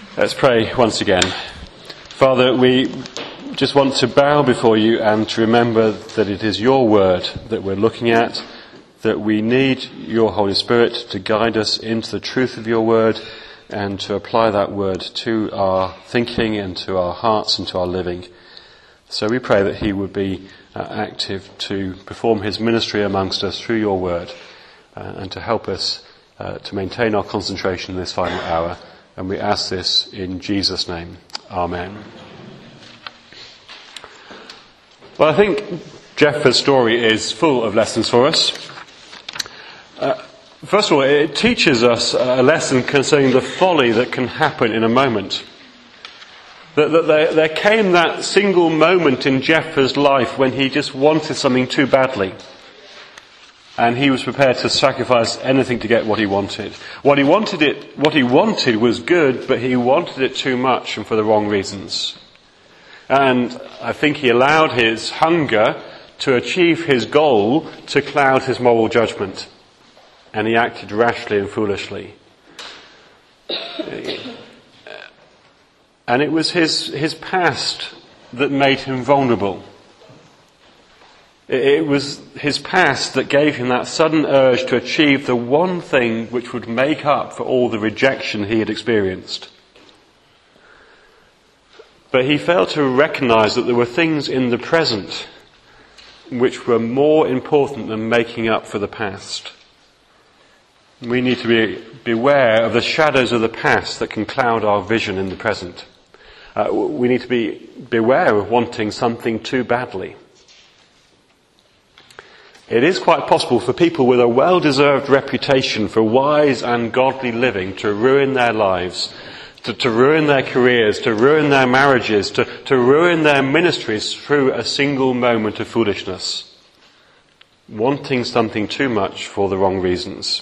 Let's pray once again. Father, we just want to bow before you and to remember that it is your word that we're looking at, that we need your Holy Spirit to guide us into the truth of your word and to apply that word to our thinking and to our hearts and to our living. So we pray that he would be active to perform his ministry amongst us through your word and to help us to maintain our concentration in this final hour. And we ask this in Jesus' name. Amen. Well, I think Jephthah's story is full of lessons for us. First of all, it teaches us a lesson concerning the folly that can happen in a moment. That there came that single moment in Jephthah's life when he just wanted something too badly. And he was prepared to sacrifice anything to get what he wanted. What he wanted was good, but he wanted it too much and for the wrong reasons. And I think he allowed his hunger to achieve his goal to cloud his moral judgment. And he acted rashly and foolishly. And it was his past that made him vulnerable. It was his past that gave him that sudden urge to achieve the one thing which would make up for all the rejection he had experienced. But he failed to recognize that there were things in the present which were more important than making up for the past. We need to beware of the shadows of the past that can cloud our vision in the present. We need to beware of wanting something too badly. It is quite possible for people with a well-deserved reputation for wise and godly living to ruin their lives, to ruin their careers, to ruin their marriages, to ruin their ministries through a single moment of foolishness. Wanting something too much for the wrong reasons.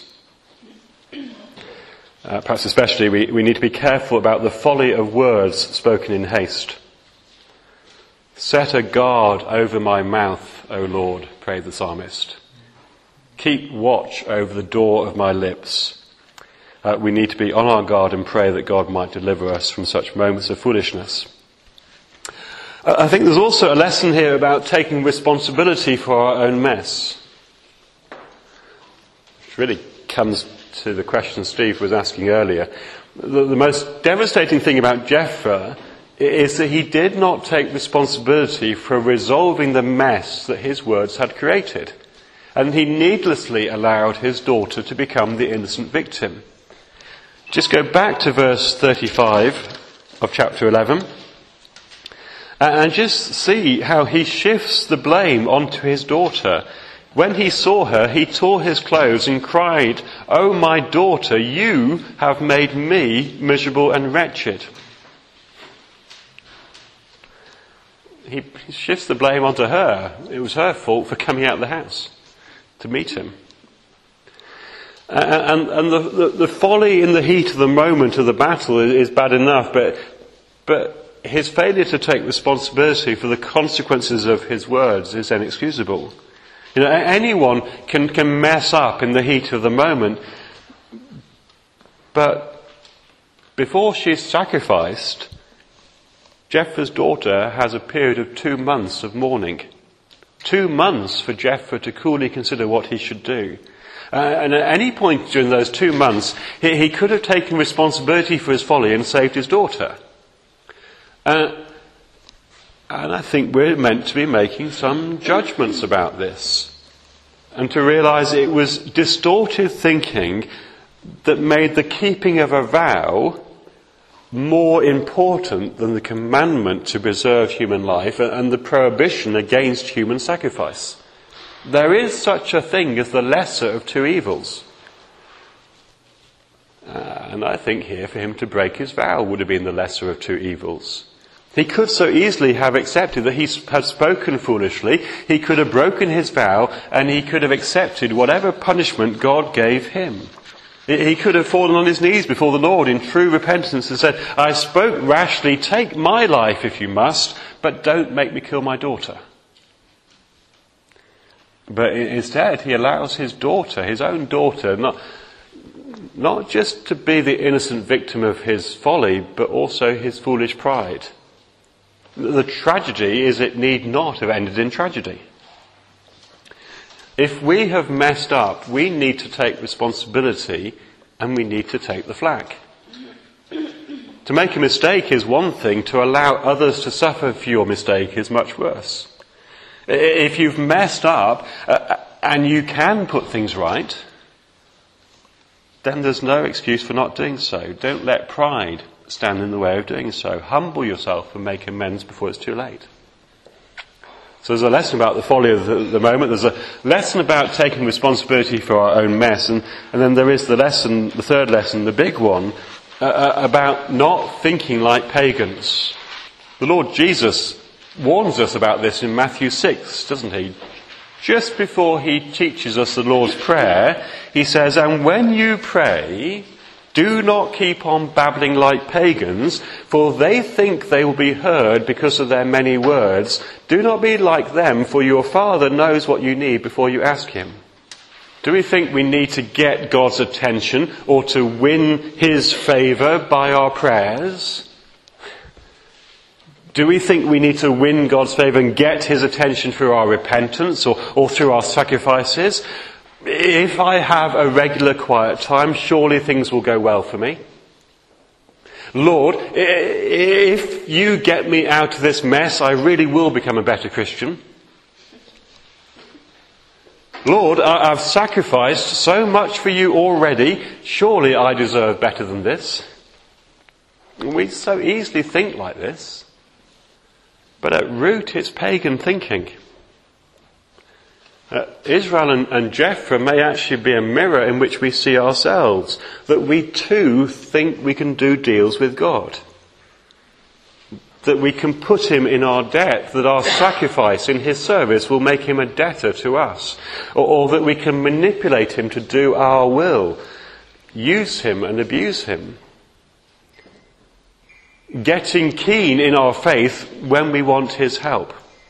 Perhaps especially we need to be careful about the folly of words spoken in haste. Set a guard over my mouth, O Lord, prayed the psalmist. Keep watch over the door of my lips. We need to be on our guard and pray that God might deliver us from such moments of foolishness. I think there's also a lesson here about taking responsibility for our own mess. Which really comes to the question Steve was asking earlier. The most devastating thing about Jephthah is that he did not take responsibility for resolving the mess that his words had created. And he needlessly allowed his daughter to become the innocent victim. Just go back to verse 35 of chapter 11 and just see how he shifts the blame onto his daughter. When he saw her, he tore his clothes and cried, "Oh, my daughter, you have made me miserable and wretched." He shifts the blame onto her. It was her fault for coming out of the house to meet him. And the folly in the heat of the moment of the battle is bad enough, but his failure to take responsibility for the consequences of his words is inexcusable. You know, anyone can mess up in the heat of the moment, but before she's sacrificed, Jephthah's daughter has a period of 2 months of mourning. 2 months for Jephthah to coolly consider what he should do. And at any point during those 2 months, he could have taken responsibility for his folly and saved his daughter. And I think we're meant to be making some judgments about this. And to realize it was distorted thinking that made the keeping of a vow more important than the commandment to preserve human life and the prohibition against human sacrifice. There is such a thing as the lesser of two evils. And I think here for him to break his vow would have been the lesser of two evils. He could so easily have accepted that he had spoken foolishly. He could have broken his vow and he could have accepted whatever punishment God gave him. He could have fallen on his knees before the Lord in true repentance and said, "I spoke rashly, take my life if you must, but don't make me kill my daughter." But instead he allows his daughter, his own daughter, not just to be the innocent victim of his folly, but also his foolish pride. The tragedy is it need not have ended in tragedy. If we have messed up, we need to take responsibility and we need to take the flak. To make a mistake is one thing, to allow others to suffer for your mistake is much worse. If you've messed up and you can put things right, then there's no excuse for not doing so. Don't let pride stand in the way of doing so. Humble yourself and make amends before it's too late. So there's a lesson about the folly of the moment. There's a lesson about taking responsibility for our own mess. And then there is the lesson, the third lesson, the big one, about not thinking like pagans. The Lord Jesus warns us about this in Matthew 6, doesn't he? Just before he teaches us the Lord's Prayer, he says, "And when you pray, do not keep on babbling like pagans, for they think they will be heard because of their many words. Do not be like them, for your Father knows what you need before you ask him." Do we think we need to get God's attention or to win his favour by our prayers? Do we think we need to win God's favour and get his attention through our repentance or through our sacrifices? If I have a regular quiet time, surely things will go well for me. Lord, if you get me out of this mess, I really will become a better Christian. Lord, I've sacrificed so much for you already. Surely I deserve better than this. We so easily think like this. But at root, it's pagan thinking. Israel and Jephthah may actually be a mirror in which we see ourselves. That we too think we can do deals with God. That we can put him in our debt, that our sacrifice in his service will make him a debtor to us, or that we can manipulate him to do our will, use him and abuse him. Getting keen in our faith when we want his help.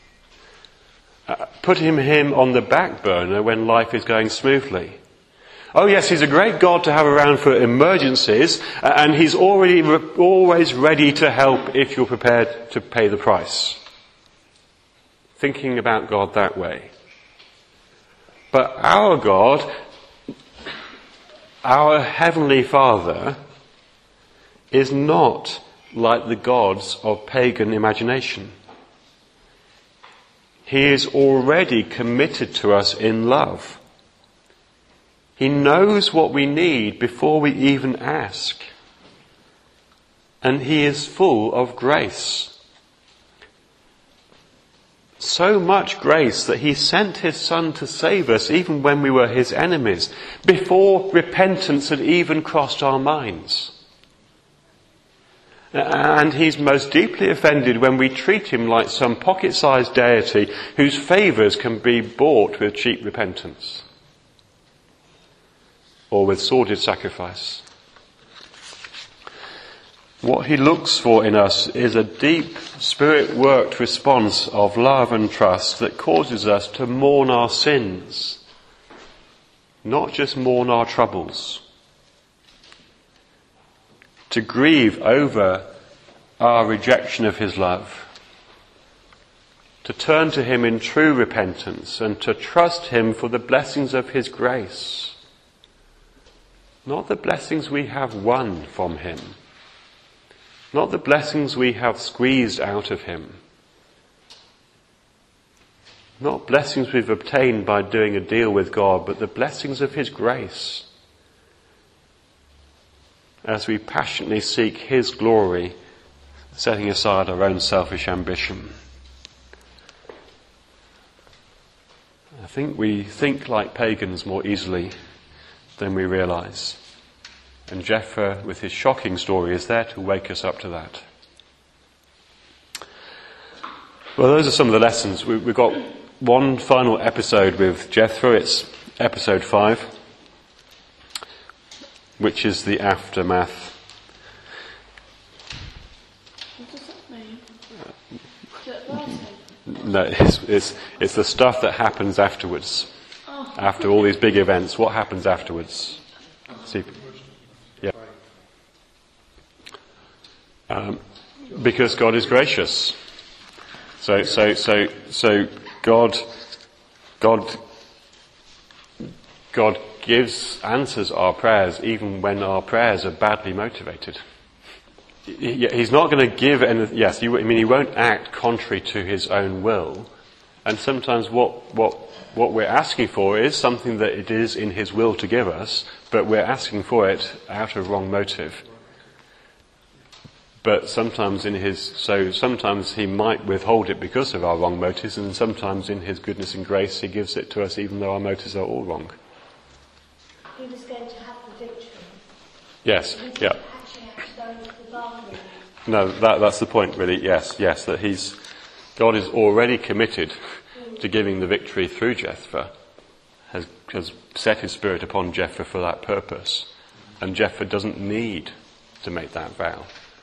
Putting him on the back burner when life is going smoothly. Oh yes, he's a great God to have around for emergencies, and he's always ready to help if you're prepared to pay the price. Thinking about God that way. But our God, our Heavenly Father, is not like the gods of pagan imagination. He is already committed to us in love. He knows what we need before we even ask. And he is full of grace. So much grace that he sent his Son to save us even when we were his enemies, before repentance had even crossed our minds. And he's most deeply offended when we treat him like some pocket-sized deity whose favours can be bought with cheap repentance. Or with sordid sacrifice. What he looks for in us is a deep, spirit-worked response of love and trust that causes us to mourn our sins, not just mourn our troubles. To grieve over our rejection of his love. To turn to him in true repentance and to trust him for the blessings of his grace. Not the blessings we have won from him. Not the blessings we have squeezed out of him. Not blessings we've obtained by doing a deal with God, but the blessings of his grace. As we passionately seek his glory, setting aside our own selfish ambition. I think we think like pagans more easily than we realise. And Jephthah, with his shocking story, is there to wake us up to that. Well, those are some of the lessons. We've got one final episode with Jephthah. It's episode 5, which is the aftermath. What does that mean? That last thing? No, it's the stuff that happens afterwards. Oh. After all these big events, what happens afterwards? See, Because God is gracious. So God answers our prayers even when our prayers are badly motivated. He's not going to give any. Yes, he won't act contrary to his own will. And sometimes what we're asking for is something that it is in his will to give us, but we're asking for it out of wrong motive. But sometimes sometimes he might withhold it because of our wrong motives, and sometimes in his goodness and grace he gives it to us even though our motives are all wrong. He was going to have the victory. Yes, yeah. Actually have to go into the bathroom. No, that's the point really, yes, that God is already committed to giving the victory through Jephthah, has set his spirit upon Jephthah for that purpose, and Jephthah doesn't need to make that vow.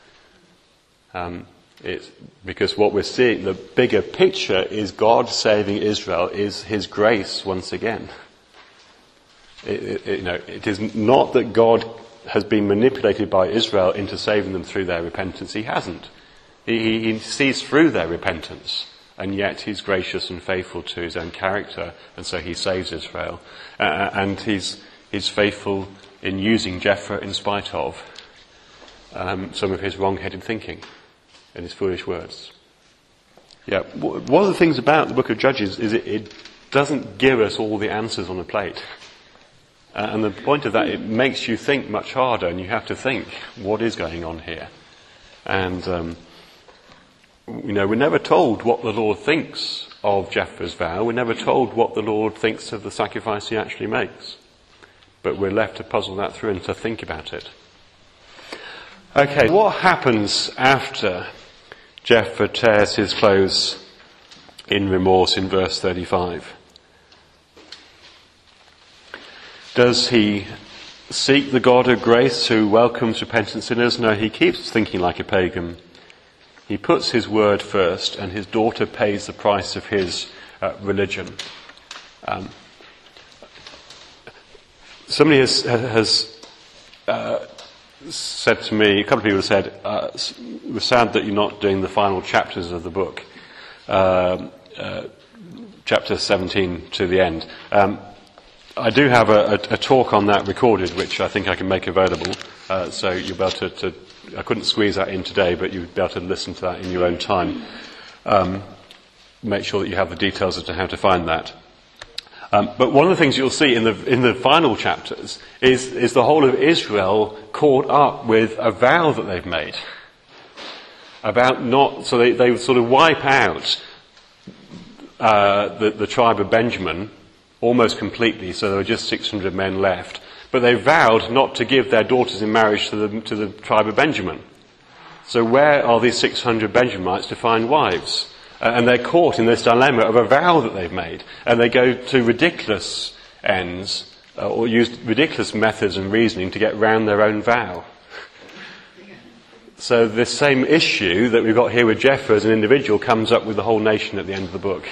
It's because what we're seeing, the bigger picture is God saving Israel, is his grace once again. It is not that God has been manipulated by Israel into saving them through their repentance. He hasn't. He sees through their repentance, and yet he's gracious and faithful to his own character, and so he saves Israel. And he's faithful in using Jephthah in spite of some of his wrong-headed thinking and his foolish words. Yeah, one of the things about the book of Judges is it doesn't give us all the answers on a plate. And the point of that, it makes you think much harder, and you have to think, what is going on here? And, we're never told what the Lord thinks of Jephthah's vow. We're never told what the Lord thinks of the sacrifice he actually makes. But we're left to puzzle that through and to think about it. Okay, what happens after Jephthah tears his clothes in remorse in verse 35? Does he seek the God of grace who welcomes repentant sinners? No, he keeps thinking like a pagan. He puts his word first, and his daughter pays the price of his religion. Somebody has said to me, a couple of people have said, we're sad that you're not doing the final chapters of the book, chapter 17 to the end. I do have a talk on that recorded, which I think I can make available, so you'll be able to I couldn't squeeze that in today, but you'll be able to listen to that in your own time. Make sure that you have the details as to how to find that. But one of the things you'll see in the final chapters is the whole of Israel caught up with a vow that they've made so they sort of wipe out the tribe of Benjamin almost completely, so there were just 600 men left. But they vowed not to give their daughters in marriage to the tribe of Benjamin. So where are these 600 Benjamites to find wives? And they're caught in this dilemma of a vow that they've made. And they go to ridiculous ends, or use ridiculous methods and reasoning to get round their own vow. So this same issue that we've got here with Jephthah as an individual comes up with the whole nation at the end of the book.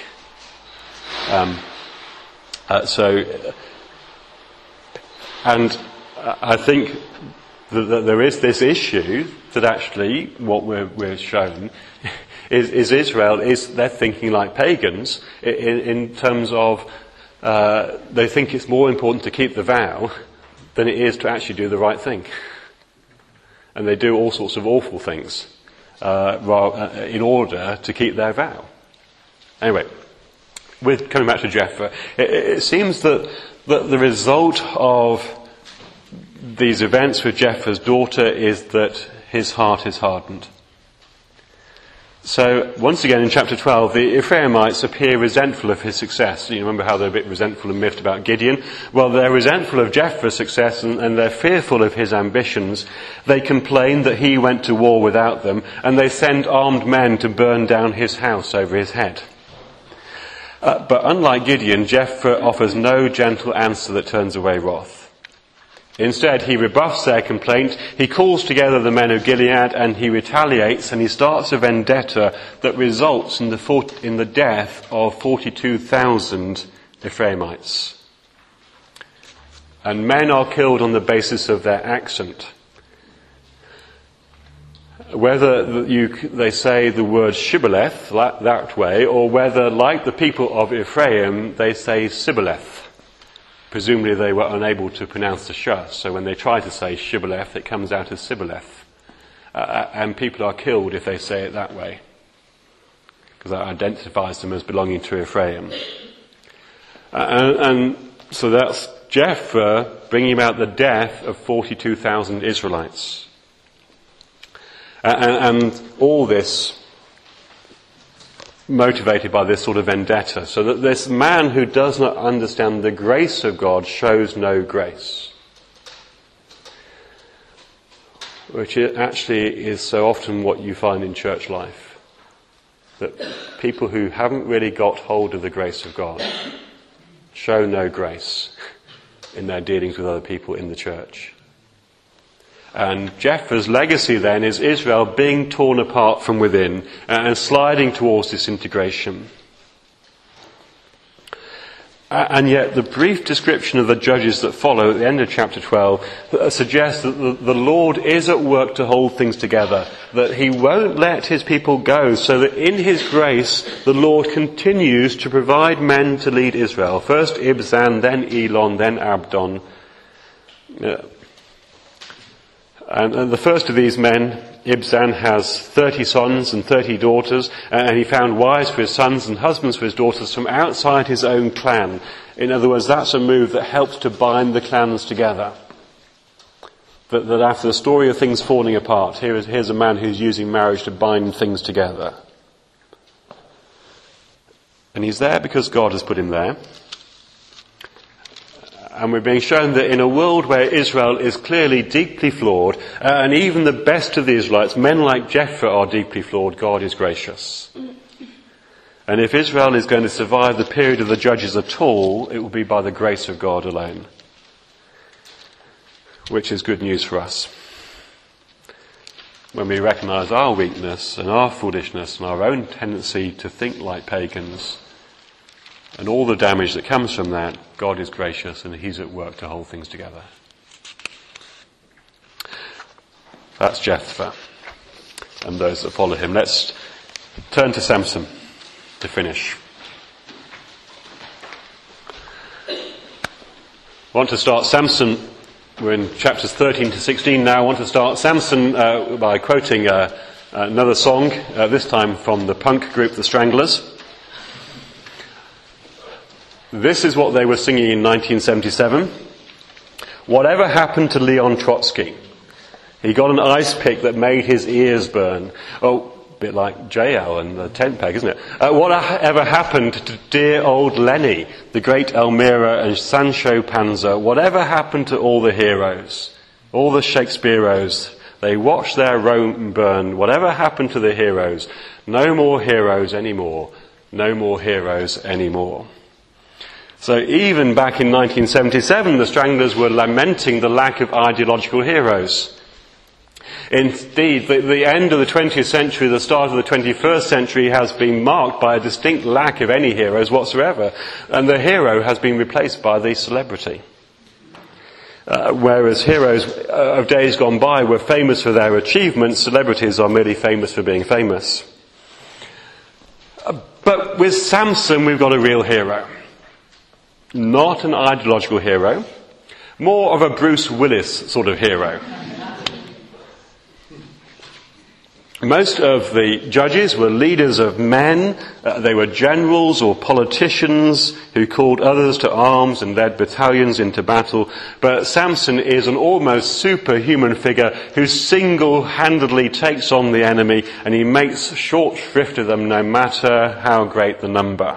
And I think that there is this issue that actually what we're shown is Israel, they're thinking like pagans in terms of they think it's more important to keep the vow than it is to actually do the right thing. And they do all sorts of awful things in order to keep their vow. Anyway, coming back to Jephthah, it seems that the result of these events with Jephthah's daughter is that his heart is hardened. So, once again in chapter 12, the Ephraimites appear resentful of his success. You remember how they're a bit resentful and miffed about Gideon? Well, they're resentful of Jephthah's success and they're fearful of his ambitions. They complain that he went to war without them, and they send armed men to burn down his house over his head. But unlike Gideon, Jephthah offers no gentle answer that turns away wrath. Instead, he rebuffs their complaint, he calls together the men of Gilead, and he retaliates, and he starts a vendetta that results in the death of 42,000 Ephraimites. And men are killed on the basis of their accent. Whether they say the word shibboleth that way, or whether, like the people of Ephraim, they say sibboleth. Presumably they were unable to pronounce the sh, so when they try to say shibboleth, it comes out as sibboleth. And people are killed if they say it that way, because that identifies them as belonging to Ephraim. And so that's Jephthah bringing about the death of 42,000 Israelites. And all this motivated by this sort of vendetta, so that this man who does not understand the grace of God shows no grace. Which actually is so often what you find in church life. That people who haven't really got hold of the grace of God show no grace in their dealings with other people in the church. And Jephthah's legacy then is Israel being torn apart from within and sliding towards disintegration. And yet the brief description of the judges that follow at the end of chapter 12 suggests that the Lord is at work to hold things together, that he won't let his people go, so that in his grace the Lord continues to provide men to lead Israel. First Ibzan, then Elon, then Abdon. And the first of these men, Ibzan, has 30 sons and 30 daughters, and he found wives for his sons and husbands for his daughters from outside his own clan. In other words, that's a move that helps to bind the clans together. That after the story of things falling apart, here's a man who's using marriage to bind things together. And he's there because God has put him there. And we're being shown that in a world where Israel is clearly deeply flawed, and even the best of the Israelites, men like Jephthah, are deeply flawed, God is gracious. And if Israel is going to survive the period of the judges at all, it will be by the grace of God alone. Which is good news for us. When we recognise our weakness and our foolishness and our own tendency to think like pagans, and all the damage that comes from that, God is gracious and he's at work to hold things together. That's Jephthah and those that follow him. Let's turn to Samson to finish. I want to start Samson. We're in chapters 13 to 16 now. I want to start Samson by quoting another song, this time from the punk group The Stranglers. This is what they were singing in 1977. Whatever happened to Leon Trotsky? He got an ice pick that made his ears burn. Oh, a bit like JL and the tent peg, isn't it? Whatever happened to dear old Lenny, the great Elmira and Sancho Panza? Whatever happened to all the heroes, all the Shakespeareos? They watched their Rome burn. Whatever happened to the heroes? No more heroes anymore. No more heroes anymore. So even back in 1977, the Stranglers were lamenting the lack of ideological heroes. Indeed, the end of the 20th century, the start of the 21st century has been marked by a distinct lack of any heroes whatsoever. And the hero has been replaced by the celebrity. Whereas heroes of days gone by were famous for their achievements, celebrities are merely famous for being famous. But with Samson, we've got a real hero. Not an ideological hero, more of a Bruce Willis sort of hero. Most of the judges were leaders of men. They were generals or politicians who called others to arms and led battalions into battle. But Samson is an almost superhuman figure who single-handedly takes on the enemy, and he makes short shrift of them no matter how great the number.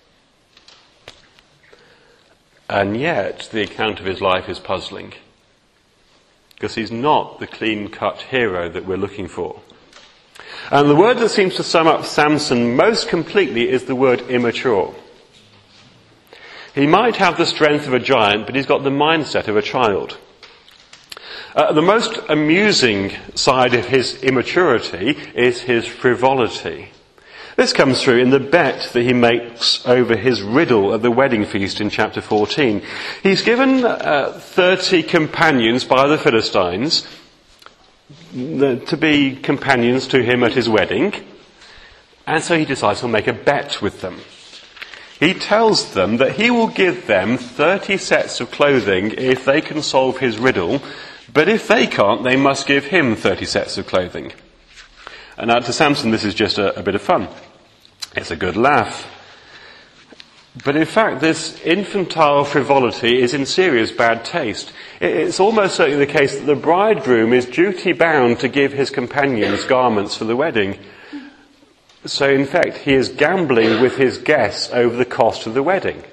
And yet, the account of his life is puzzling, because he's not the clean-cut hero that we're looking for. And the word that seems to sum up Samson most completely is the word immature. He might have the strength of a giant, but he's got the mindset of a child. The most amusing side of his immaturity is his frivolity. This comes through in the bet that he makes over his riddle at the wedding feast in chapter 14. He's given 30 companions by the Philistines. to be companions to him at his wedding. And so he decides he'll make a bet with them. He tells them that he will give them 30 sets of clothing if they can solve his riddle, but if they can't, they must give him 30 sets of clothing. And now to Samson, this is just a bit of fun. It's a good laugh. But in fact, this infantile frivolity is in serious bad taste. It's almost certainly the case that the bridegroom is duty-bound to give his companions garments for the wedding. So in fact, he is gambling with his guests over the cost of the wedding.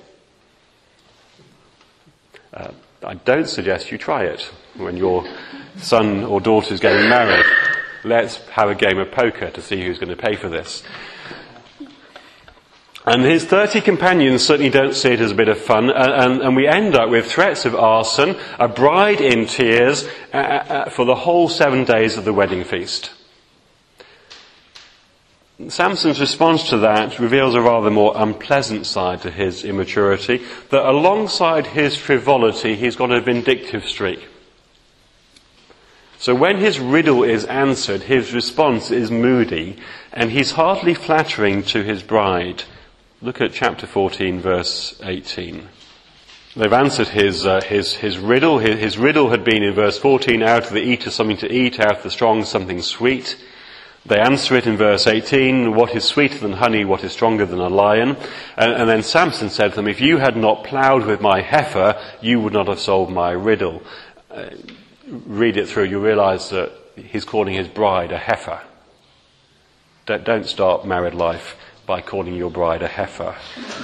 I don't suggest you try it when your son or daughter is getting married. Let's have a game of poker to see who's going to pay for this. And his 30 companions certainly don't see it as a bit of fun, and we end up with threats of arson, a bride in tears for the whole 7 days of the wedding feast. Samson's response to that reveals a rather more unpleasant side to his immaturity, that alongside his frivolity, he's got a vindictive streak. So when his riddle is answered, his response is moody, and he's hardly flattering to his bride. Look at chapter 14, verse 18. They've answered his riddle. His riddle had been in verse 14, out of the eater something to eat, out of the strong something sweet. They answer it in verse 18, what is sweeter than honey, what is stronger than a lion? And then Samson said to them, if you had not ploughed with my heifer, you would not have solved my riddle. Read it through, you realise that he's calling his bride a heifer. Don't start married life by calling your bride a heifer.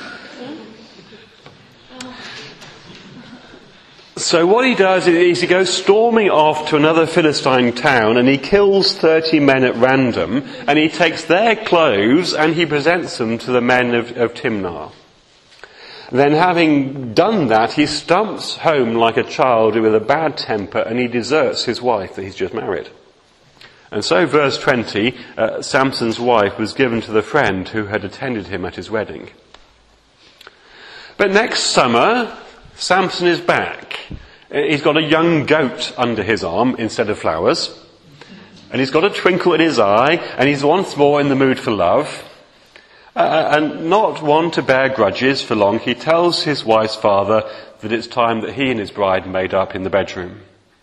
So what he does is he goes storming off to another Philistine town and he kills 30 men at random, and he takes their clothes and he presents them to the men of Timnah. Then having done that, he stumps home like a child with a bad temper, and he deserts his wife that he's just married. And so verse 20, Samson's wife was given to the friend who had attended him at his wedding. But next summer, Samson is back. He's got a young goat under his arm instead of flowers. And he's got a twinkle in his eye, and he's once more in the mood for love. And not one to bear grudges for long, he tells his wife's father that it's time that he and his bride made up in the bedroom.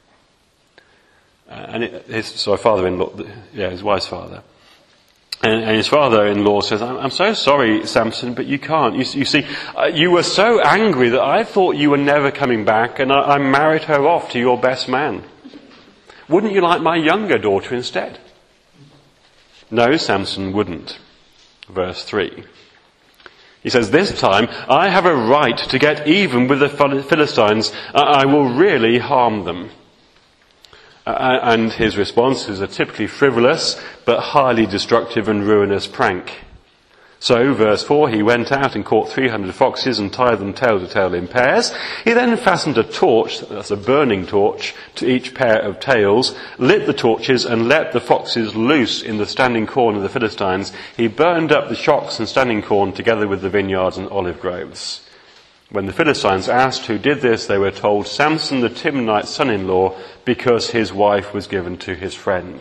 His wife's father. And his father-in-law says, I'm so sorry, Samson, but you can't. You see, you were so angry that I thought you were never coming back, and I married her off to your best man. Wouldn't you like my younger daughter instead? No, Samson wouldn't. Verse 3. He says, this time I have a right to get even with the Philistines. I will really harm them. And his response is a typically frivolous but highly destructive and ruinous prank. So, verse 4, he went out and caught 300 foxes and tied them tail to tail in pairs. He then fastened a torch, that's a burning torch, to each pair of tails, lit the torches and let the foxes loose in the standing corn of the Philistines. He burned up the shocks and standing corn together with the vineyards and olive groves. When the Philistines asked who did this, they were told, Samson the Timnite's son-in-law, because his wife was given to his friend.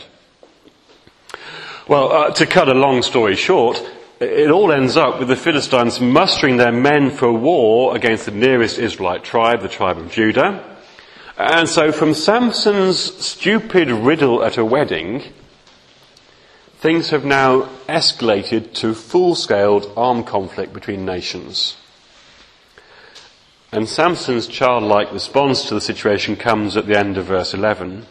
Well, to cut a long story short, it all ends up with the Philistines mustering their men for war against the nearest Israelite tribe, the tribe of Judah. And so from Samson's stupid riddle at a wedding, things have now escalated to full-scale armed conflict between nations. And Samson's childlike response to the situation comes at the end of verse 11.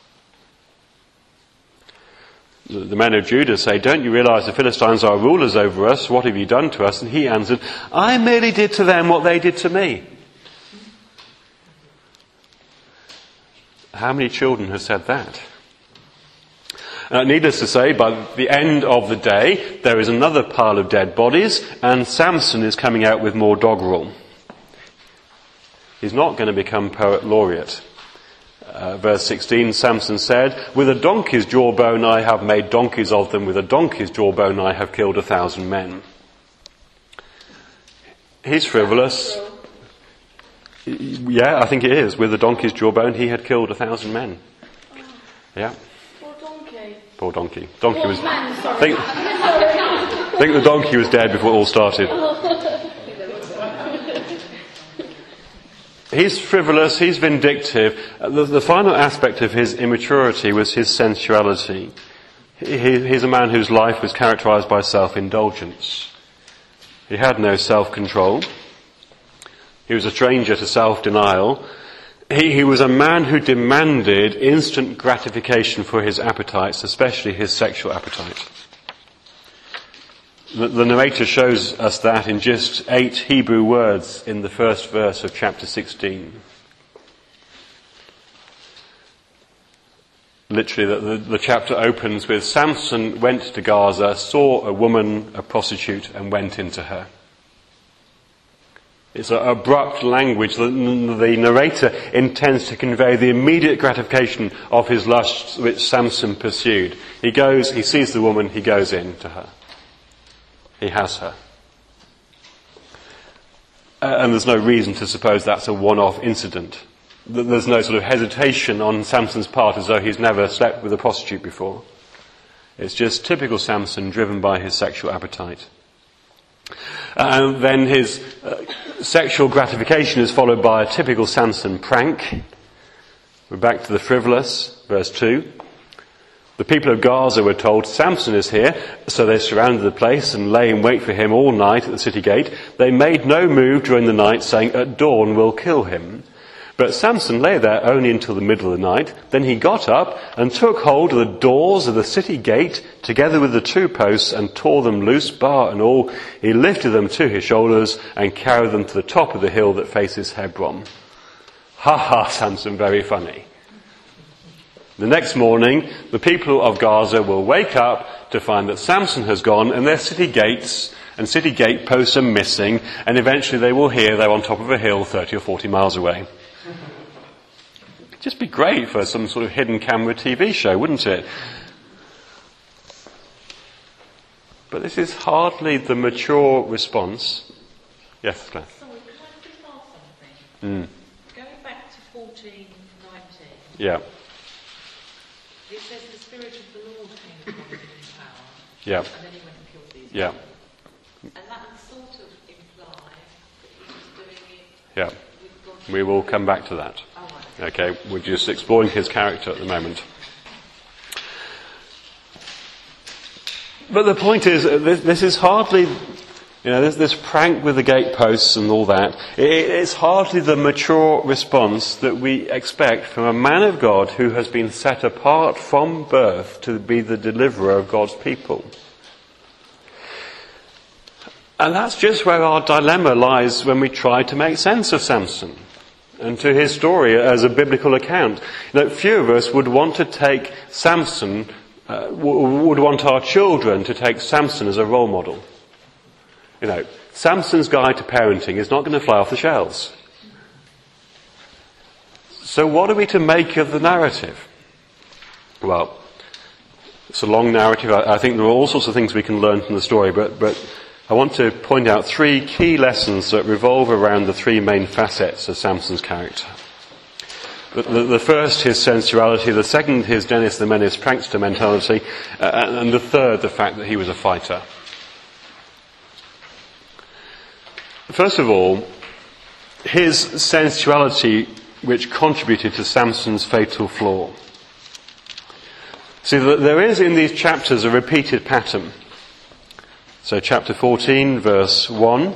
The men of Judah say, don't you realize the Philistines are rulers over us? What have you done to us? And he answered, I merely did to them what they did to me. How many children have said that? Needless to say, by the end of the day, there is another pile of dead bodies, and Samson is coming out with more doggerel. He's not going to become poet laureate. Verse 16, Samson said, with a donkey's jawbone I have made donkeys of them, with a donkey's jawbone I have killed 1,000 men. He's frivolous. Yeah, I think it is. With a donkey's jawbone he had killed 1,000 men. Yeah. What Poor donkey. Donkey was. Man, sorry. I think the donkey was dead before it all started. He's frivolous, he's vindictive. The final aspect of his immaturity was his sensuality. He's a man whose life was characterized by self-indulgence. He had no self-control. He was a stranger to self-denial. He was a man who demanded instant gratification for his appetites, especially his sexual appetite. The narrator shows us that in just 8 Hebrew words in the first verse of chapter 16. Literally, the chapter opens with Samson went to Gaza, saw a woman, a prostitute, and went into her. It's an abrupt language. The narrator intends to convey the immediate gratification of his lusts which Samson pursued. He goes, he sees the woman, he goes in to her. He has her. And there's no reason to suppose that's a one-off incident. There's no sort of hesitation on Samson's part as though he's never slept with a prostitute before. It's just typical Samson driven by his sexual appetite. And then his sexual gratification is followed by a typical Samson prank. We're back to the frivolous, verse 2. The people of Gaza were told, Samson is here, so they surrounded the place and lay in wait for him all night at the city gate. They made no move during the night, saying, at dawn we'll kill him. But Samson lay there only until the middle of the night. Then he got up and took hold of the doors of the city gate, together with the 2 posts, and tore them loose, bar and all. He lifted them to his shoulders and carried them to the top of the hill that faces Hebron. Ha ha, Samson, very funny. The next morning, the people of Gaza will wake up to find that Samson has gone and their city gates and city gate posts are missing, and eventually they will hear they're on top of a hill 30 or 40 miles away. It'd just be great for some sort of hidden camera TV show, wouldn't it? But this is hardly the mature response. Yes, Claire? Sorry, can I just ask something? Going back to 14:19. Yeah. It says the Spirit of the Lord came upon him in power. Yeah. And then he went and killed these Yeah. people. And that would sort of imply that he was doing it Yeah. with God's We will come back to that. Oh, right. Okay, we're just exploring his character at the moment. But the point is, this is hardly, this prank with the gateposts and all that, it's hardly the mature response that we expect from a man of God who has been set apart from birth to be the deliverer of God's people. And that's just where our dilemma lies when we try to make sense of Samson and to his story as a biblical account. Few of us would want to take Samson, would want our children to take Samson as a role model. Samson's guide to parenting is not going to fly off the shelves. So what are we to make of the narrative? Well, it's a long narrative. I think there are all sorts of things we can learn from the story, but I want to point out 3 key lessons that revolve around the 3 main facets of Samson's character. The first, his sensuality. The second, his Dennis the Menace prankster mentality. And the third, the fact that he was a fighter. First of all, his sensuality, which contributed to Samson's fatal flaw. See, there is in these chapters a repeated pattern. So chapter 14, verse 1.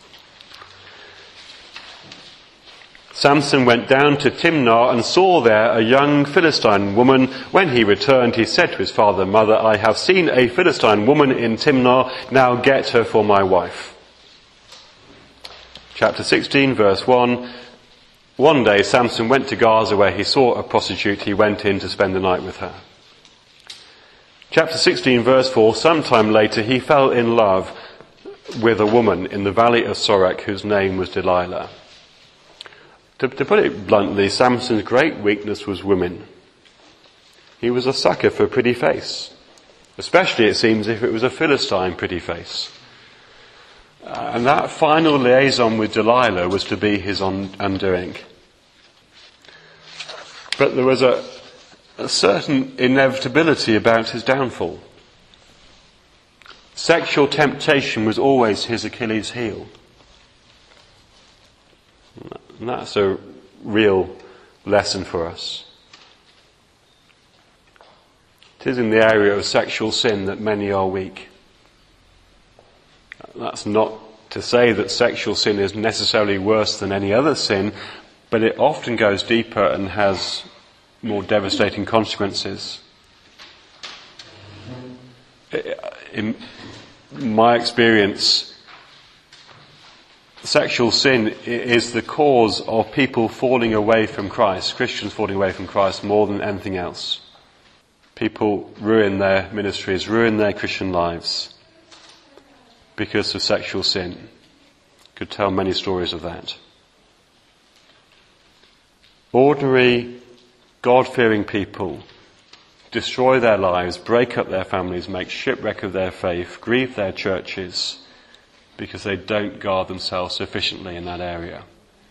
Samson went down to Timnah and saw there a young Philistine woman. When he returned, he said to his father and mother, I have seen a Philistine woman in Timnah, now get her for my wife. Chapter 16, verse 1. One day Samson went to Gaza where he saw a prostitute. He went in to spend the night with her. Chapter 16, verse 4, sometime later he fell in love with a woman in the valley of Sorek whose name was Delilah. To put it bluntly, Samson's great weakness was women. He was a sucker for a pretty face. Especially, it seems, if it was a Philistine pretty face. And that final liaison with Delilah was to be his undoing. But there was a a certain inevitability about his downfall. Sexual temptation was always his Achilles heel. And that's a real lesson for us. It is in the area of sexual sin that many are weak. That's not to say that sexual sin is necessarily worse than any other sin, but it often goes deeper and has more devastating consequences. In my experience, sexual sin is the cause of people falling away from Christ, Christians falling away from Christ more than anything else. People ruin their ministries, ruin their Christian lives because of sexual sin. Could tell many stories of that. Ordinary, God-fearing people destroy their lives, break up their families, make shipwreck of their faith, grieve their churches because they don't guard themselves sufficiently in that area.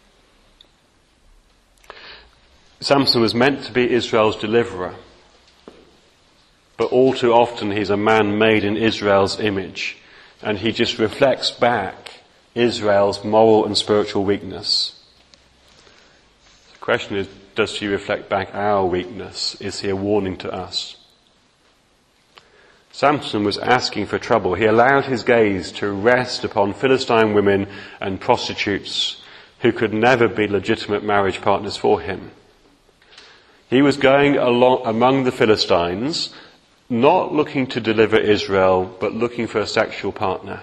Samson was meant to be Israel's deliverer, but all too often he's a man made in Israel's image, and he just reflects back Israel's moral and spiritual weakness. The question is, does he reflect back our weakness? Is he a warning to us? Samson was asking for trouble. He allowed his gaze to rest upon Philistine women and prostitutes who could never be legitimate marriage partners for him. He was going along among the Philistines, not looking to deliver Israel, but looking for a sexual partner.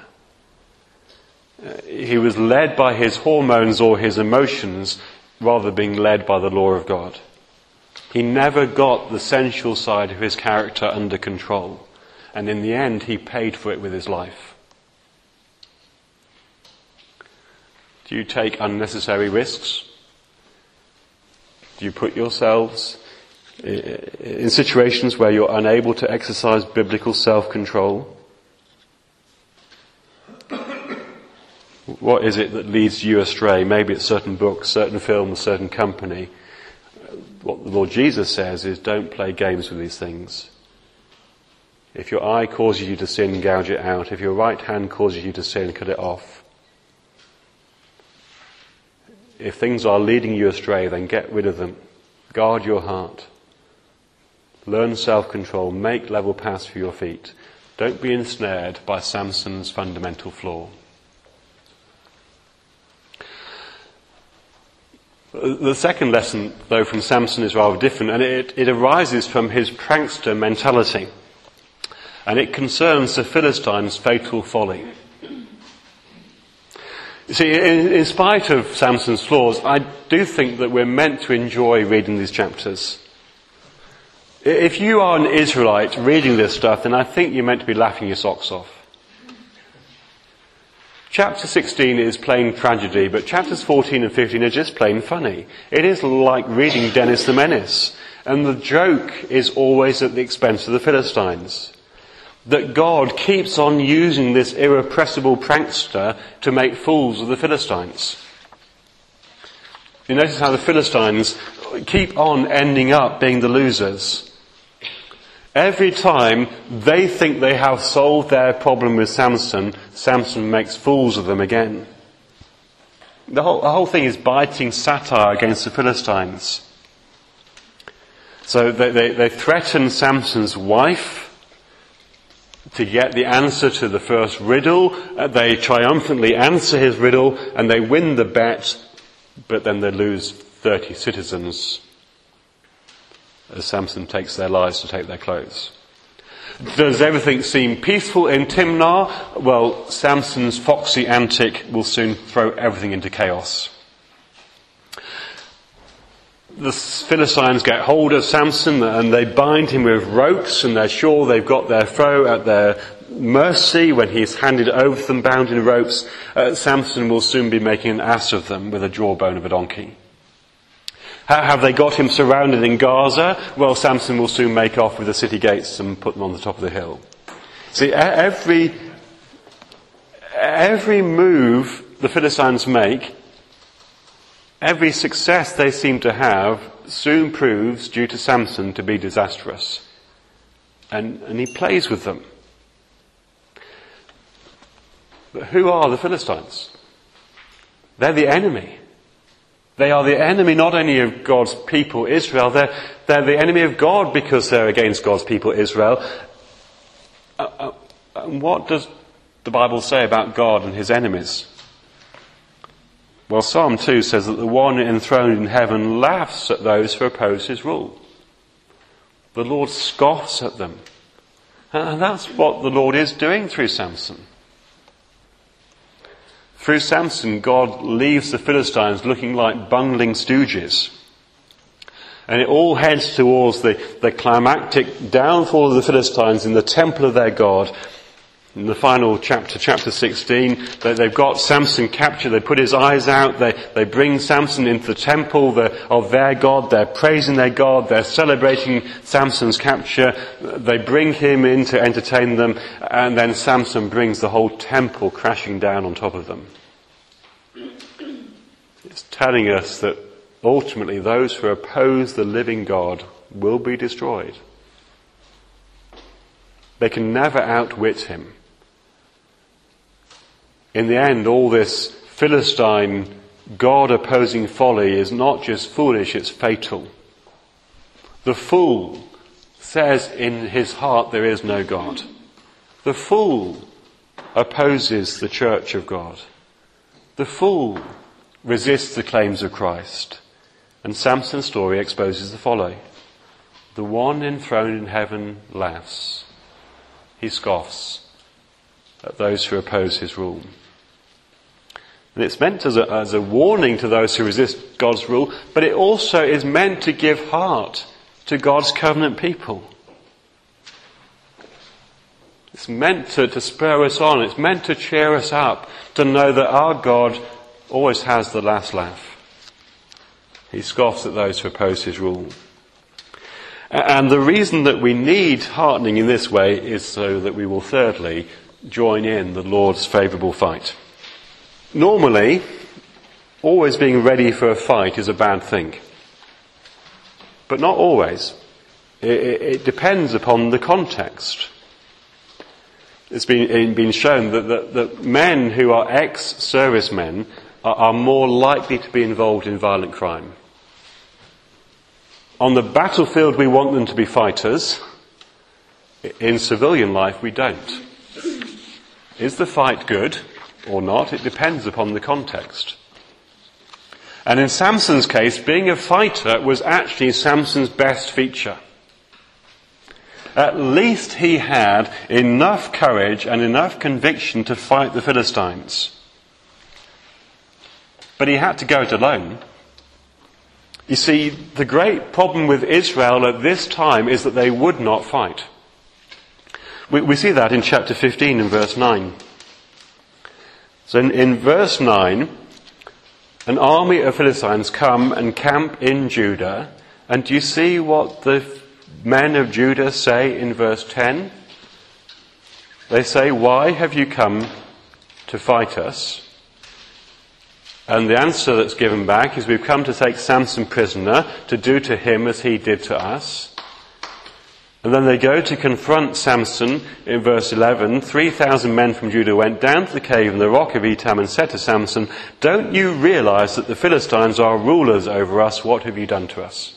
He was led by his hormones or his emotions rather than being led by the law of God. He never got the sensual side of his character under control, and in the end he paid for it with his life. Do you take unnecessary risks? Do you put yourselves in situations where you're unable to exercise biblical self-control? What is it that leads you astray? Maybe it's certain books, certain films, certain company. What the Lord Jesus says is, don't play games with these things. If your eye causes you to sin, gouge it out. If your right hand causes you to sin, cut it off. If things are leading you astray, then get rid of them. Guard your heart. Learn self-control. Make level paths for your feet. Don't be ensnared by Samson's fundamental flaw. The second lesson, though, from Samson is rather different, and it arises from his prankster mentality. And it concerns the Philistines' fatal folly. You see, in spite of Samson's flaws, I do think that we're meant to enjoy reading these chapters. If you are an Israelite reading this stuff, then I think you're meant to be laughing your socks off. Chapter 16 is plain tragedy, but chapters 14 and 15 are just plain funny. It is like reading Dennis the Menace. And the joke is always at the expense of the Philistines. That God keeps on using this irrepressible prankster to make fools of the Philistines. You notice how the Philistines keep on ending up being the losers. Every time they think they have solved their problem with Samson, Samson makes fools of them again. The whole thing is biting satire against the Philistines. So they threaten Samson's wife to get the answer to the first riddle. They triumphantly answer his riddle and they win the bet, but then they lose 30 citizens as Samson takes their lives to take their clothes. Does everything seem peaceful in Timnah? Well, Samson's foxy antic will soon throw everything into chaos. The Philistines get hold of Samson and they bind him with ropes, and they're sure they've got their foe at their mercy. When he's handed over to them bound in ropes, Samson will soon be making an ass of them with a jawbone of a donkey. Have they got him surrounded in Gaza? Well, Samson will soon make off with the city gates and put them on the top of the hill. See, every move the Philistines make, every success they seem to have, soon proves, due to Samson, to be disastrous. And he plays with them. But who are the Philistines? They're the enemy. They are the enemy not only of God's people Israel, they're the enemy of God because they're against God's people Israel. And what does the Bible say about God and his enemies? Well, Psalm 2 says that the one enthroned in heaven laughs at those who oppose his rule. The Lord scoffs at them. And that's what the Lord is doing through Samson. Through Samson, God leaves the Philistines looking like bungling stooges. And it all heads towards the climactic downfall of the Philistines in the temple of their God. In the final chapter, chapter 16, they've got Samson captured. They put his eyes out. They bring Samson into the temple of their God. They're praising their God. They're celebrating Samson's capture. They bring him in to entertain them. And then Samson brings the whole temple crashing down on top of them. It's telling us that ultimately those who oppose the living God will be destroyed. They can never outwit him. In the end, all this Philistine God-opposing folly is not just foolish, it's fatal. The fool says in his heart there is no God. The fool opposes the church of God. The fool resists the claims of Christ. And Samson's story exposes the folly. The one enthroned in heaven laughs. He scoffs at those who oppose his rule. And it's meant as a warning to those who resist God's rule, but it also is meant to give heart to God's covenant people. It's meant to spur us on. It's meant to cheer us up, to know that our God always has the last laugh. He scoffs at those who oppose his rule. And the reason that we need heartening in this way is so that we will thirdly join in the Lord's favourable fight. Normally, always being ready for a fight is a bad thing. But not always. It depends upon the context. It's been shown that men who are ex-servicemen are more likely to be involved in violent crime. On the battlefield we want them to be fighters. In civilian life we don't. Is the fight good or not? It depends upon the context. And in Samson's case, being a fighter was actually Samson's best feature. At least he had enough courage and enough conviction to fight the Philistines. But he had to go it alone. You see, the great problem with Israel at this time is that they would not fight. We see that in chapter 15 and verse 9. So in verse 9, an army of Philistines come and camp in Judah. And do you see what the men of Judah say in verse 10? They say, "Why have you come to fight us?" And the answer that's given back is, "We've come to take Samson prisoner, to do to him as he did to us." And then they go to confront Samson in verse 11. 3,000 men from Judah went down to the cave in the rock of Etam and said to Samson, "Don't you realize that the Philistines are rulers over us? What have you done to us?"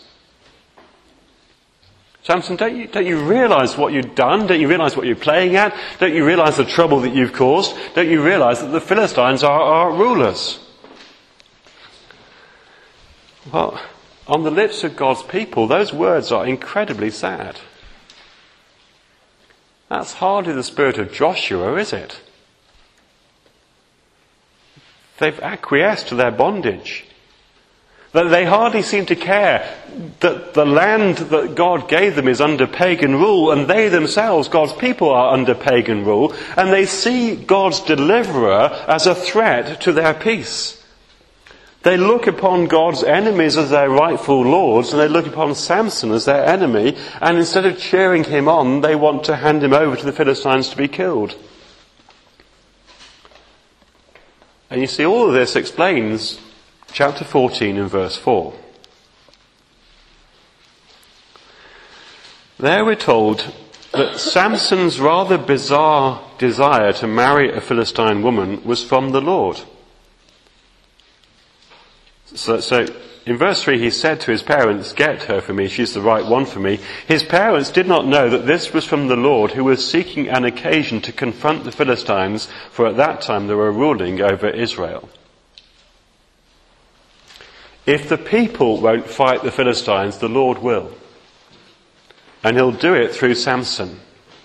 Samson, don't you realize what you've done? Don't you realize what you're playing at? Don't you realize the trouble that you've caused? Don't you realize that the Philistines are rulers? Well, on the lips of God's people, those words are incredibly sad. That's hardly the spirit of Joshua, is it? They've acquiesced to their bondage. They hardly seem to care that the land that God gave them is under pagan rule, and they themselves, God's people, are under pagan rule, and they see God's deliverer as a threat to their peace. They look upon God's enemies as their rightful lords, and they look upon Samson as their enemy, and instead of cheering him on, they want to hand him over to the Philistines to be killed. And you see, all of this explains chapter 14 and verse 4. There we're told that Samson's rather bizarre desire to marry a Philistine woman was from the Lord. So in verse 3 he said to his parents, "Get her for me, she's the right one for me." His parents did not know that this was from the Lord, who was seeking an occasion to confront the Philistines, for at that time they were ruling over Israel. If the people won't fight the Philistines, the Lord will. And he'll do it through Samson.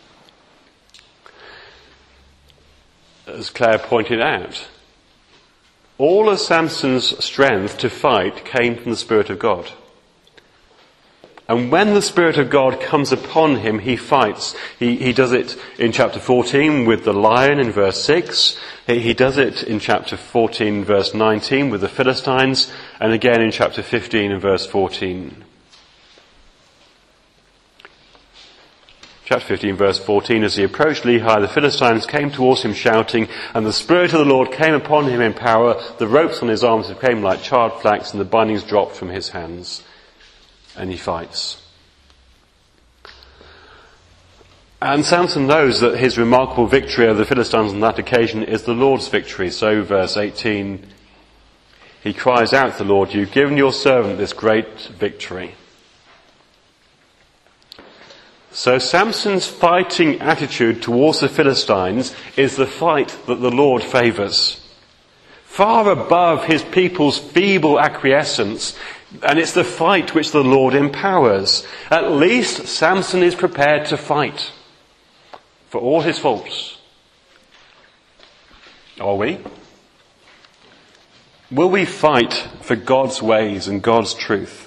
As Claire pointed out, all of Samson's strength to fight came from the Spirit of God. And when the Spirit of God comes upon him, he fights. He does it in chapter 14 with the lion in verse 6. He does it in chapter 14 verse 19 with the Philistines. And again in chapter 15 and verse 14. Chapter 15 verse 14, as he approached Lehi, the Philistines came towards him shouting, and the Spirit of the Lord came upon him in power. The ropes on his arms became like charred flax, and the bindings dropped from his hands. And he fights. And Samson knows that his remarkable victory over the Philistines on that occasion is the Lord's victory. So verse 18, he cries out to the Lord, "You've given your servant this great victory." So Samson's fighting attitude towards the Philistines is the fight that the Lord favours. Far above his people's feeble acquiescence, and it's the fight which the Lord empowers. At least Samson is prepared to fight, for all his faults. Are we? Will we fight for God's ways and God's truth?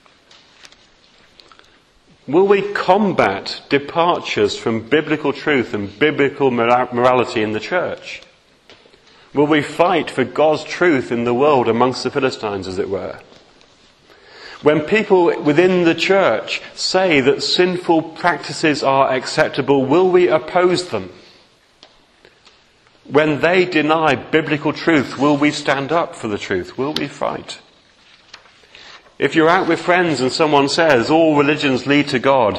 Will we combat departures from biblical truth and biblical morality in the church? Will we fight for God's truth in the world amongst the Philistines, as it were? When people within the church say that sinful practices are acceptable, will we oppose them? When they deny biblical truth, will we stand up for the truth? Will we fight? If you're out with friends and someone says all religions lead to God,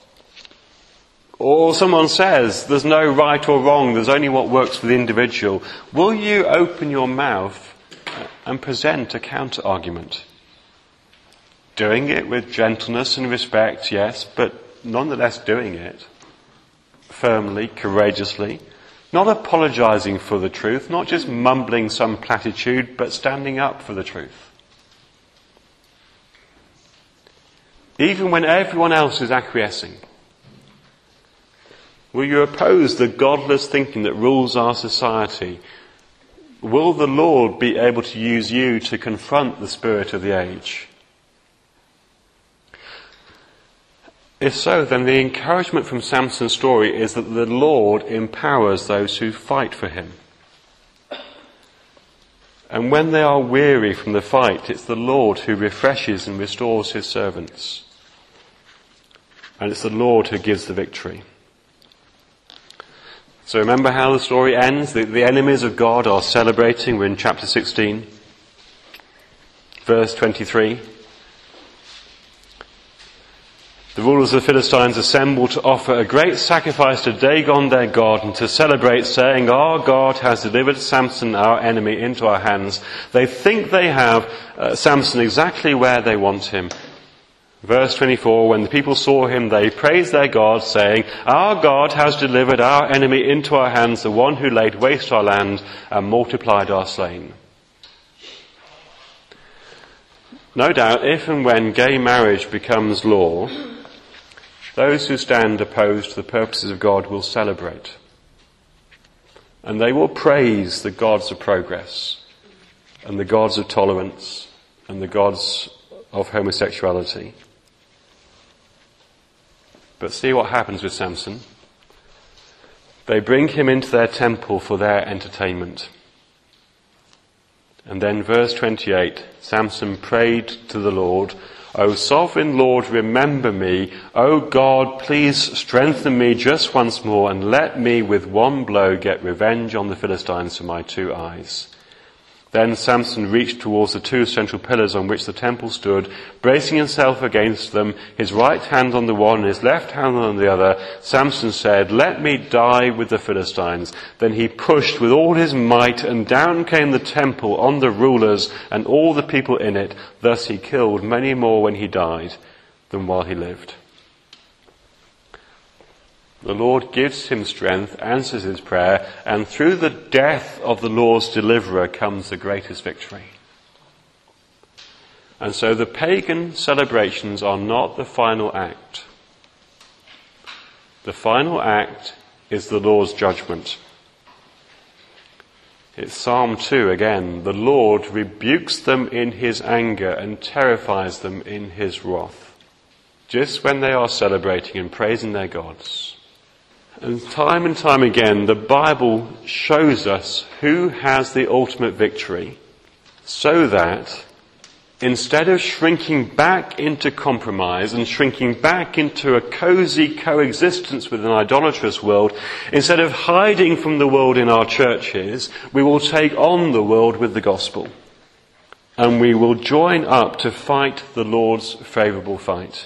or someone says there's no right or wrong, there's only what works for the individual, will you open your mouth and present a counter-argument? Doing it with gentleness and respect, yes, but nonetheless doing it firmly, courageously, not apologising for the truth, not just mumbling some platitude, but standing up for the truth. Even when everyone else is acquiescing. Will you oppose the godless thinking that rules our society? Will the Lord be able to use you to confront the spirit of the age? If so, then the encouragement from Samson's story is that the Lord empowers those who fight for him. And when they are weary from the fight, it's the Lord who refreshes and restores his servants. And it's the Lord who gives the victory. So remember how the story ends? The enemies of God are celebrating. We're in chapter 16, verse 23. The rulers of the Philistines assemble to offer a great sacrifice to Dagon their god and to celebrate, saying, "Our God has delivered Samson, our enemy, into our hands." They think they have Samson exactly where they want him. Verse 24, when the people saw him, they praised their God, saying, "Our God has delivered our enemy into our hands, the one who laid waste our land and multiplied our slain." No doubt, if and when gay marriage becomes law, those who stand opposed to the purposes of God will celebrate. And they will praise the gods of progress and the gods of tolerance and the gods of homosexuality. But see what happens with Samson. They bring him into their temple for their entertainment. And then verse 28, Samson prayed to the Lord, "O sovereign Lord, remember me. O God, please strengthen me just once more and let me with one blow get revenge on the Philistines for my 2 eyes." Then Samson reached towards the two central pillars on which the temple stood, bracing himself against them, his right hand on the one and his left hand on the other. Samson said, "Let me die with the Philistines." Then he pushed with all his might, and down came the temple on the rulers and all the people in it. Thus he killed many more when he died than while he lived. The Lord gives him strength, answers his prayer, and through the death of the Lord's deliverer comes the greatest victory. And so the pagan celebrations are not the final act. The final act is the Lord's judgment. It's Psalm 2 again. The Lord rebukes them in his anger and terrifies them in his wrath, just when they are celebrating and praising their gods. And time again, the Bible shows us who has the ultimate victory, so that instead of shrinking back into compromise and shrinking back into a cozy coexistence with an idolatrous world, instead of hiding from the world in our churches, we will take on the world with the gospel. And we will join up to fight the Lord's favourable fight.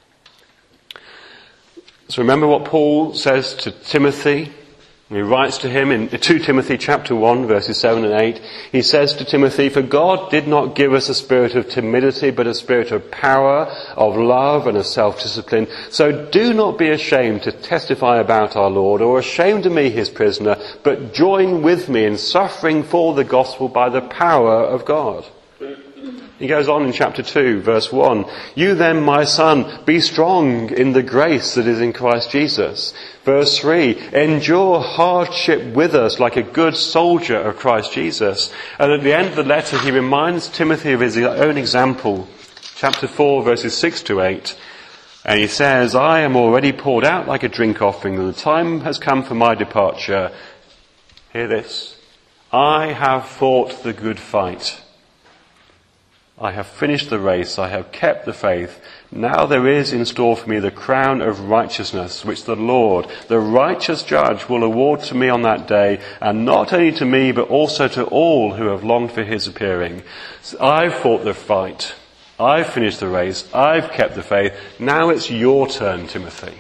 So remember what Paul says to Timothy. He writes to him in 2 Timothy chapter 1 verses 7 and 8. He says to Timothy, "For God did not give us a spirit of timidity, but a spirit of power, of love and of self-discipline. So do not be ashamed to testify about our Lord, or ashamed of me, his prisoner, but join with me in suffering for the gospel by the power of God." He goes on in chapter 2, verse 1. "You then, my son, be strong in the grace that is in Christ Jesus." Verse 3, "Endure hardship with us like a good soldier of Christ Jesus." And at the end of the letter, he reminds Timothy of his own example. Chapter 4, verses 6 to 8. And he says, "I am already poured out like a drink offering, and the time has come for my departure." Hear this. "I have fought the good fight. I have finished the race, I have kept the faith. Now there is in store for me the crown of righteousness, which the Lord, the righteous judge, will award to me on that day, and not only to me, but also to all who have longed for his appearing. I've fought the fight, I've finished the race, I've kept the faith. Now it's your turn, Timothy.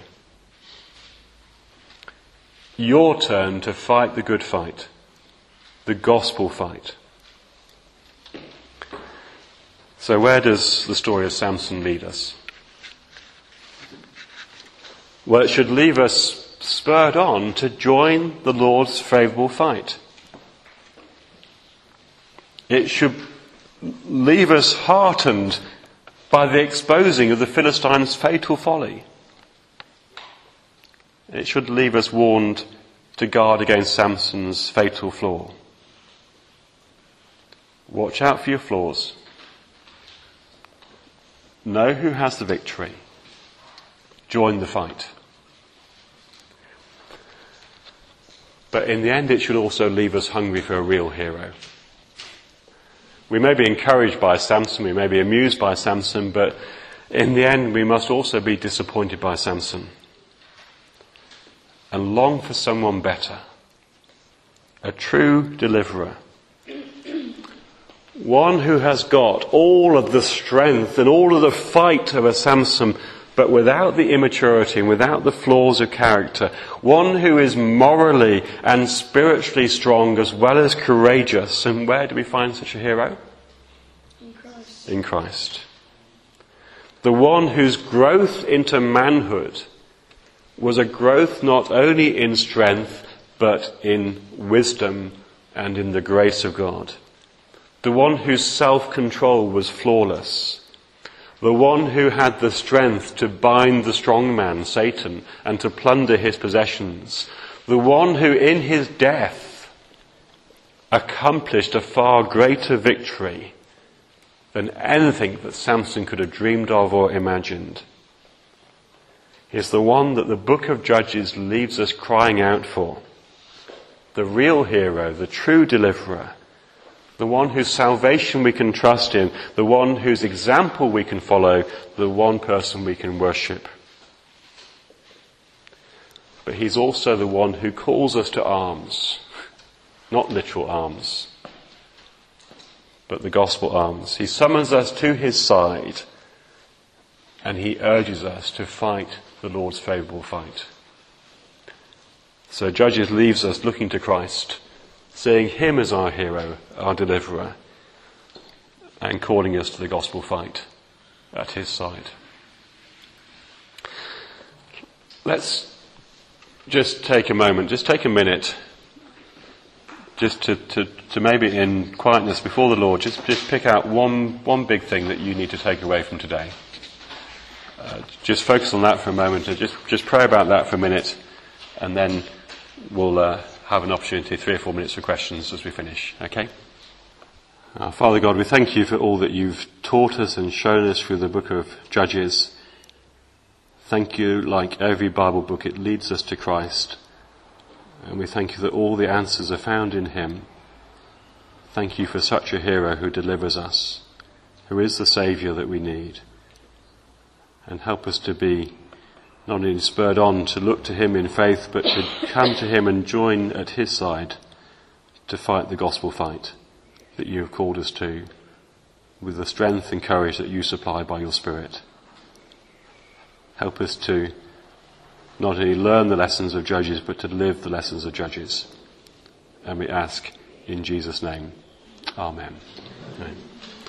Your turn to fight the good fight, the gospel fight." So where does the story of Samson lead us? Well, it should leave us spurred on to join the Lord's favourable fight. It should leave us heartened by the exposing of the Philistines' fatal folly. It should leave us warned to guard against Samson's fatal flaw. Watch out for your flaws. Know who has the victory. Join the fight. But in the end, it should also leave us hungry for a real hero. We may be encouraged by Samson, we may be amused by Samson, but in the end, we must also be disappointed by Samson and long for someone better, a true deliverer. One who has got all of the strength and all of the fight of a Samson, but without the immaturity and without the flaws of character. One who is morally and spiritually strong as well as courageous. And where do we find such a hero? In Christ. In Christ. The one whose growth into manhood was a growth not only in strength, but in wisdom and in the grace of God. The one whose self-control was flawless. The one who had the strength to bind the strong man, Satan, and to plunder his possessions. The one who in his death accomplished a far greater victory than anything that Samson could have dreamed of or imagined. Is the one that the book of Judges leaves us crying out for. The real hero, the true deliverer. The one whose salvation we can trust in, the one whose example we can follow, the one person we can worship. But he's also the one who calls us to arms, not literal arms, but the gospel arms. He summons us to his side, and he urges us to fight the Lord's favourable fight. So Judges leaves us looking to Christ, seeing him as our hero, our deliverer, and calling us to the gospel fight at his side. Let's just take a moment, just take a minute, just to maybe in quietness before the Lord, just pick out one big thing that you need to take away from today. Just focus on that for a moment, and just pray about that for a minute, and then we'll have an opportunity, 3 or 4 minutes for questions as we finish. Okay? Father God, we thank you for all that you've taught us and shown us through the book of Judges. Thank you, like every Bible book, it leads us to Christ. And we thank you that all the answers are found in him. Thank you for such a hero who delivers us, who is the Saviour that we need. And help us to be not only spurred on to look to him in faith, but to come to him and join at his side to fight the gospel fight that you have called us to, with the strength and courage that you supply by your Spirit. Help us to not only learn the lessons of Judges, but to live the lessons of Judges. And we ask in Jesus' name. Amen. Amen.